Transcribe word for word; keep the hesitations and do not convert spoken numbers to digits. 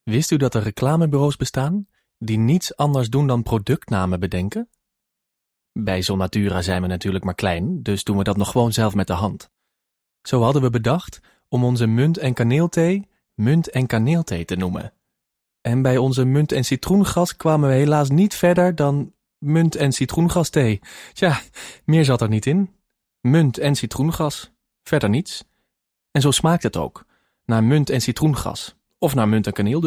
Wist u dat er reclamebureaus bestaan die niets anders doen dan productnamen bedenken? Bij Zonnatura zijn we natuurlijk maar klein, dus doen we dat nog gewoon zelf met de hand. Zo hadden we bedacht om onze munt- en kaneelthee munt- en kaneelthee te noemen. En bij onze munt- en citroengas kwamen we helaas niet verder dan munt- en citroengasthee. Tja, meer zat er niet in. Munt en citroengas, verder niets. En zo smaakt het ook, naar munt en citroengas, of naar munt en kaneel.